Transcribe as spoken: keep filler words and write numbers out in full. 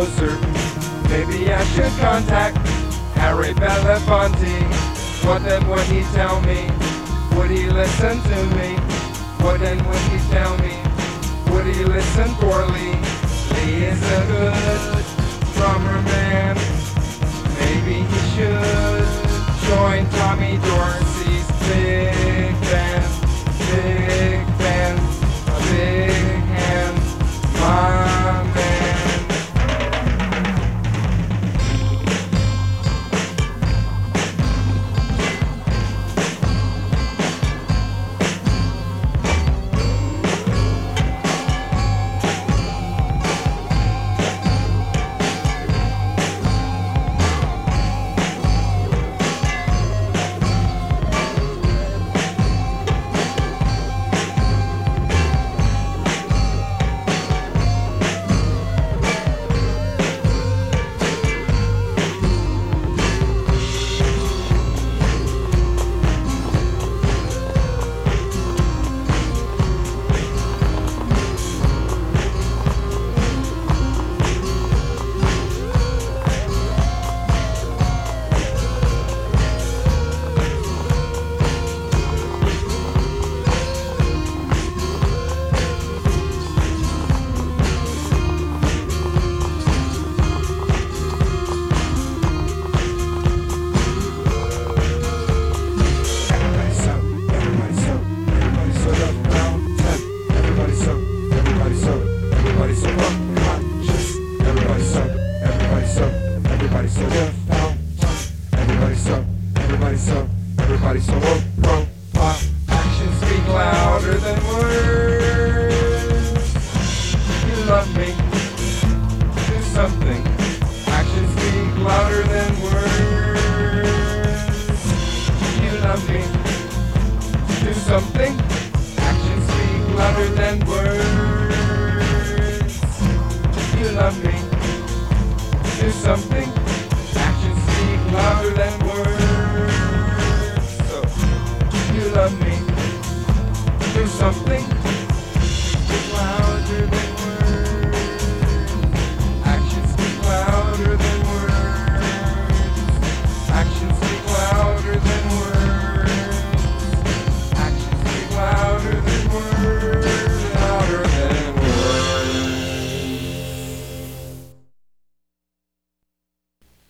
closer. Maybe I should contact Harry Belafonte. What then would he tell me? Would he listen to me? What then would he tell me? Would he listen poorly? Lee is a good drummer man. Maybe he should join Tommy Dorsey's big band. Big band, a big hand, my man. Everybody so down, everybody so, everybody so, everybody so low, pro, pop. Actions speak louder than words. You love me, do something. Actions speak louder than words. You love me, do something. Actions speak louder than words. You love me, do something. Actions speak louder than words. So, you love me, do something.